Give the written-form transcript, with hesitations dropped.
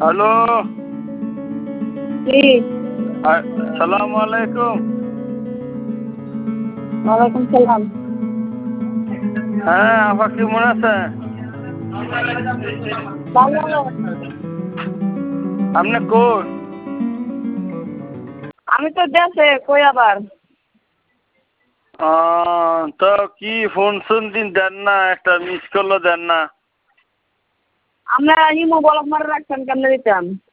Hello, জি, আসসালামু আলাইকুম। ওয়ালাইকুম সালাম। হ্যাঁ, আপা কেমন আছে? ভালো। আপনি কই? আমি তো দেশে, কই আবার? তো কি ফোন শোন দিন দেন না, একটা মিস কলও দেন না। আমরা ইমো ব্লক মারে রাখছেন, কেমনে দিতাম?